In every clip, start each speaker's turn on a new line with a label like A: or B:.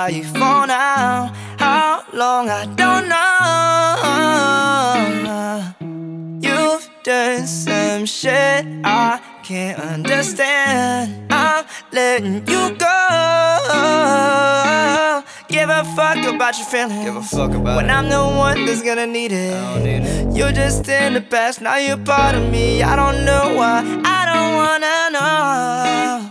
A: life for now. How long, I don't know. You've done some shit I can't understand. I'm letting you go. Give a fuck about your feelings.
B: Give a fuck about
A: when
B: it.
A: I'm the one that's gonna need it.
B: I don't need it.
A: You're just in the past, now you're part of me. I don't know why, I don't wanna know.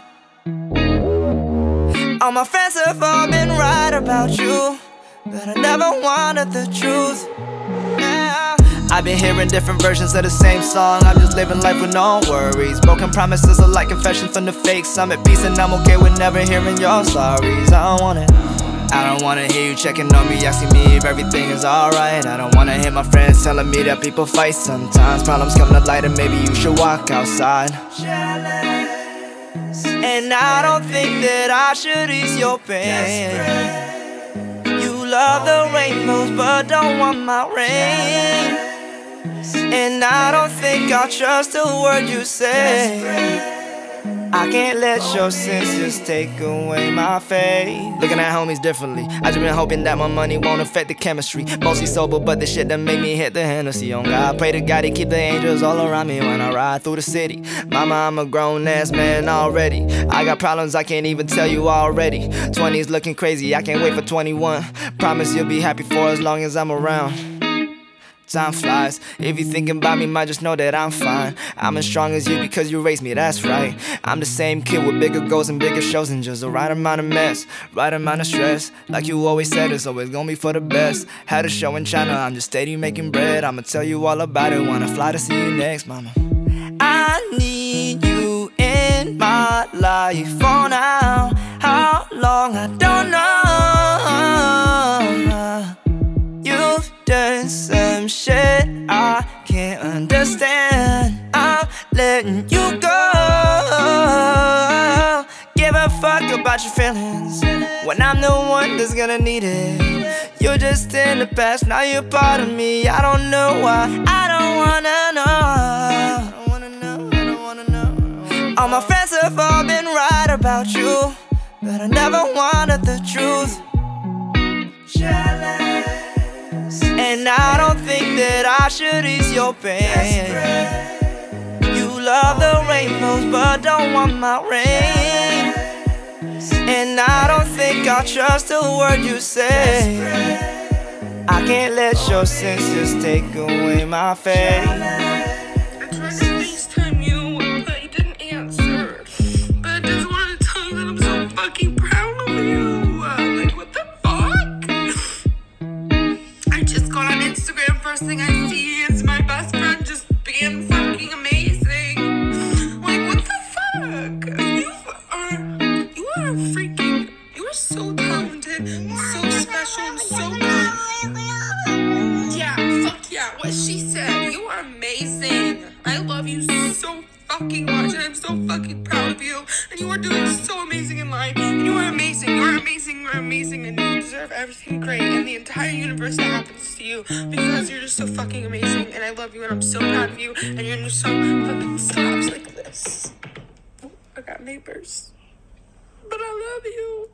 A: All my friends have all been right about you, but I never wanted the truth. Yeah. I've been hearing different versions of the same song. I'm just living life with no worries. Broken promises are like confessions from the fakes. I'm at peace and I'm okay with never hearing your sorries. I don't want it. I don't wanna hear you checking on me, asking me if everything is alright. I don't wanna hear my friends telling me that people fight sometimes. Problems come to light and maybe you should walk outside. Jealous. And I don't think that I should ease your pain. You love the rainbows but don't want my rain. And I don't think I'll trust a word you say. I can't let your sins just take away my faith. Looking at homies differently, I just been hoping that my money won't affect the chemistry. Mostly sober, but the shit that make me hit the Hennessy on God. Pray to God he keep the angels all around me when I ride through the city. Mama, I'm a grown ass man already. I got problems I can't even tell you already. 20's looking crazy, I can't wait for 21. Promise you'll be happy for as long as I'm around. Time flies, if you thinking about me, might just know that I'm fine. I'm as strong as you because you raised me, that's right. I'm the same kid with bigger goals and bigger shows and just the right amount of mess, right amount of stress. Like you always said, it's always gonna be for the best. Had a show in China, I'm just steady making bread. I'ma tell you all about it, wanna fly to see you next, mama. I need you in my life for now. How long, I don't know. You've done some shit I can't understand. I'm letting you go. Give a fuck about your feelings when I'm the one that's gonna need it. You're just in the past, now you're part of me. I don't know why, I don't wanna know. I don't wanna know. All my friends have all been right about you, but I never wanted the truth. Jealous. And I don't think that I should ease your pain. You love the rainbows but don't want my rain. And I don't think I'll trust a word you say. I can't let your sins just take away my faith.
C: I tried to FaceTime you, but you didn't answer. But I just wanted to tell you that I'm so fucking proud of you. Like, what the fuck? I just got on Instagram, first thing I see is my best friend just being fucking amazing. Like, what the fuck? You are freaking, you are so talented, so special, and so good. Yeah, fuck yeah, what she said. You are amazing. I love you so fucking much, and I'm so fucking proud of you. And you are doing so amazing in life. And you are amazing. You are amazing. You are amazing. And you deserve everything great in the entire universe that happens to you because you're just so fucking amazing. And I love you, and I'm so proud of you. And you're just so fucking stops like this. Oh, I got neighbors. But I love you.